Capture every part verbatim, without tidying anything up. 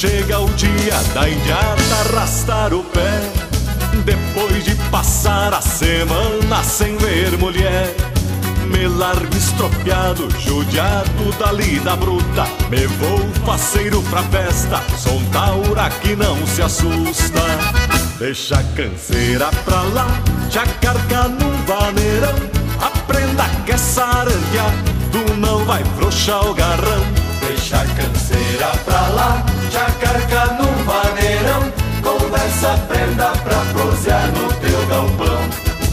chega o dia da indiada arrastar o pé, depois de passar a semana sem ver mulher, me largo estropiado, judiado da lida bruta, me vou faceiro pra festa, sou um taura que não se assusta. Deixa a canseira pra lá, te acarca num vaneirão, aprenda que é sarandear, tu não vai frouxar o garrão. Deixa a canseira pra lá, te acarca num vaneirão, conversa, aprenda pra prosear no teu galpão.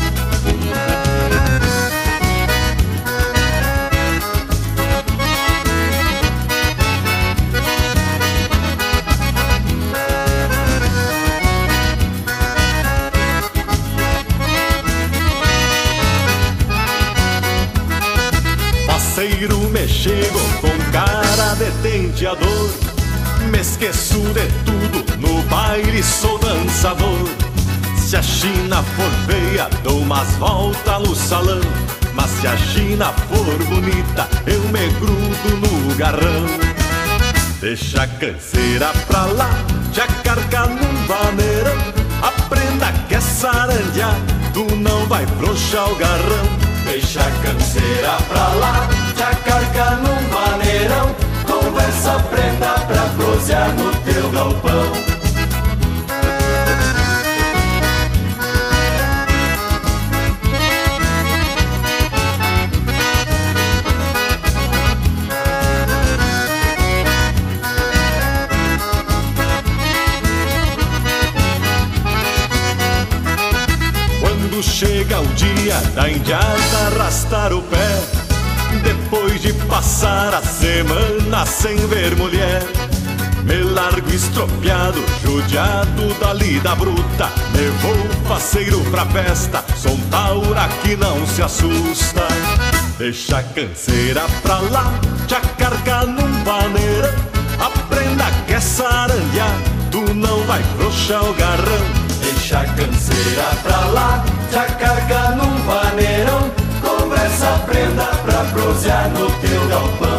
Faceiro me chego com cara de tenteador, me esqueço de tudo, no baile sou dançador. Se a China for feia, dou umas voltas no salão, mas se a China for bonita, eu me grudo no garrão. Deixa a canseira pra lá, te acarca num vaneirão, aprenda que é sarandear, tu não vai frouxar o garrão. Deixa a canseira pra lá, te acarca num vaneirão, conversa, aprenda pra prosear no teu galpão. Quando chega o dia da indiada arrastar o pé, depois de passar a semana sem ver mulher, me largo estropiado, judiado da lida bruta, me vou faceiro pra festa, sou um taura que não se assusta. Deixa a canseira pra lá, te acarca num vaneirão, aprenda que é sarandear, tu não vai frouxar o garrão. Deixa a canseira pra lá, te acarca num vaneirão, conversa, aprenda pra prosear no teu galpão.